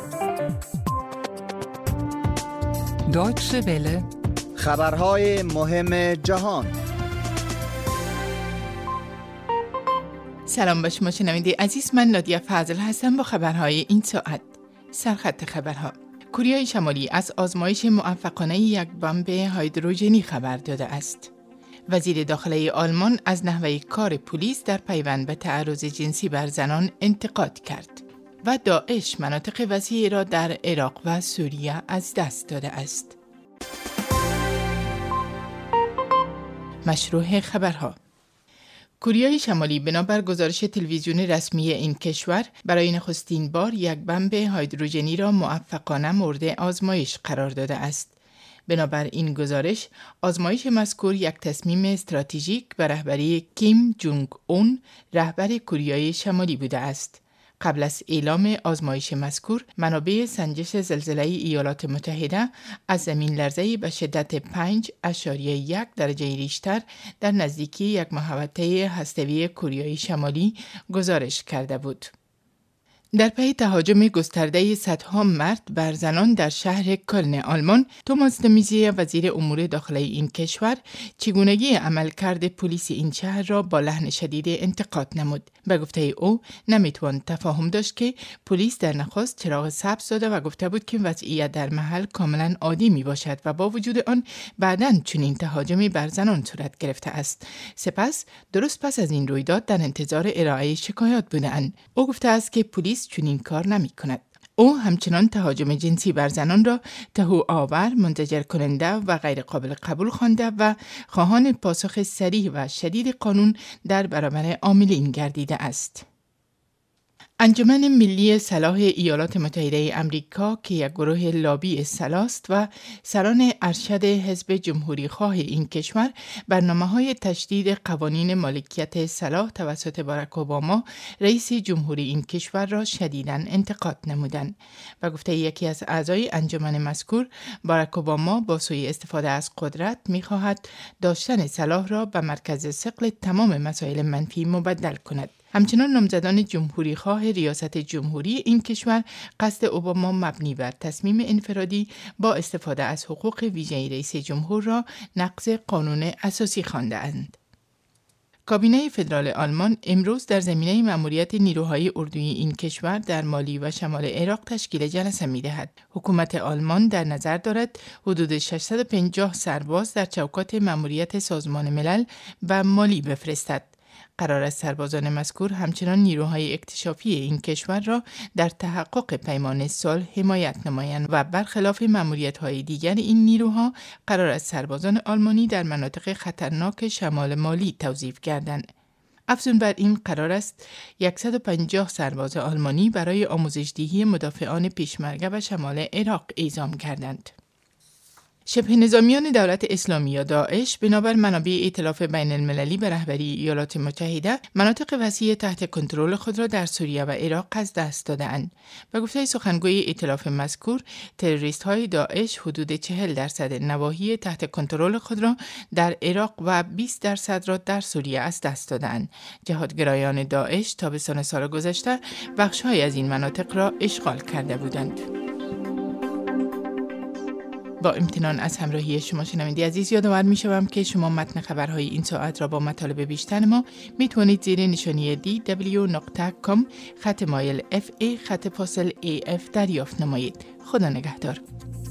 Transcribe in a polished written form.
Deutsche Welle. خبرهای مهم جهان. سلام به شما شنونده عزیز، من نادیا فضل هستم با خبرهای این ساعت. سرخط خبرها: کره شمالی از آزمایش موفقانه یک بمب هیدروژنی خبر داده است. وزیر داخلی آلمان از نحوه کار پلیس در پیوند به تعرض جنسی بر زنان انتقاد کرد. و داعش مناطق وسیعی را در عراق و سوریه از دست داده است. مشروع خبرها: کره شمالی بنابر گزارش تلویزیون رسمی این کشور برای نخستین بار یک بمب هیدروژنی را موفقانه مورد آزمایش قرار داده است. بنابر این گزارش، آزمایش مذکور یک تصمیم استراتژیک به رهبری کیم جونگ اون، رهبر کره شمالی بوده است. قبل از اعلام آزمایش مذکور، منابع سنجش زلزله ایالات متحده از زمین لرزه‌ای به شدت 5.1 درجه ریشتر در نزدیکی یک محوطه هسته‌ای کره شمالی گزارش کرده بود. در پی تهاجم گسترده صدها مرد بر زنان در شهر کلن آلمان، توماس د میزیر، وزیر امور داخلی این کشور، چگونگی عملکرد پلیس این شهر را با لحن شدید انتقاد نمود. به گفته او، نمیتوان تفاهم داشت که پلیس در نخست چراغ سبز داده و گفته بود که وضعیت در محل کاملا عادی می باشد و با وجود آن بعداً چنین تهاجمی بر زنان صورت گرفته است. سپس درست پس از این رویداد در انتظار ارائه شکایات بودند. او گفته است که پلیس چنین کار نمی کند. او همچنان تهاجم جنسی بر زنان را تهوآور، منزجر کننده و غیر قابل قبول خوانده و خواهان پاسخ صریح و شدید قانون در برابر عاملین گردیده است. انجمن ملی صلاح ایالات متحده امریکا که یک گروه لابی صلاح است و سران ارشد حزب جمهوری خواه این کشور، برنامه‌های تشدید قوانین مالکیت صلاح توسط باراک اوباما رئیس جمهوری این کشور را شدیداً انتقاد نمودند. و گفته یکی از اعضای انجمن مذکور، باراک اوباما با سوء استفاده از قدرت می‌خواهد داشتن صلاح را به مرکز ثقل تمام مسائل منفی مبدل کند. همچنان نامزدان جمهوری خواه ریاست جمهوری این کشور قصد اوباما مبنی بر تصمیم انفرادی با استفاده از حقوق ویژه رئیس جمهور را نقض قانون اساسی خوانده‌اند. کابینه فدرال آلمان امروز در زمینه مأموریت نیروهای اردوی این کشور در مالی و شمال عراق تشکیل جلسه می‌دهد. حکومت آلمان در نظر دارد حدود 650 سرباز در چوکات مأموریت سازمان ملل و مالی بفرستد. قرار است سربازان مذکور همچنان نیروهای اکتشافی این کشور را در تحقق پیمان صلح حمایت نمایند و برخلاف مأموریت‌های دیگر این نیروها قرار است سربازان آلمانی در مناطق خطرناک شمال مالی توظیف گردند. افزون بر این، قرار است 150 سرباز آلمانی برای آموزش‌دهی مدافعان پیشمرگه و شمال عراق اعزام کردند. شبه نظامیان دولت اسلامی یا داعش بنابر منابع ائتلاف بین المللی به رهبری ایالات متحده مناطق وسیع تحت کنترل خود را در سوریه و عراق از دست داده‌اند. به گفته سخنگوی ائتلاف مذکور، تروریست‌های داعش حدود 40% نواحی تحت کنترل خود را در عراق و 20% را در سوریه از دست داده‌اند. جهادگرایان داعش تابستان سال گذشته بخش‌های از این مناطق را اشغال کرده بودند. با امتنان از همراهی شما شنونده عزیز، یادآور می‌شوم که شما متن خبرهای این ساعت را با مطالب بیشتر ما میتونید زیر نشانی dw.com/fa/af دریافت نمایید. خدا نگهدار.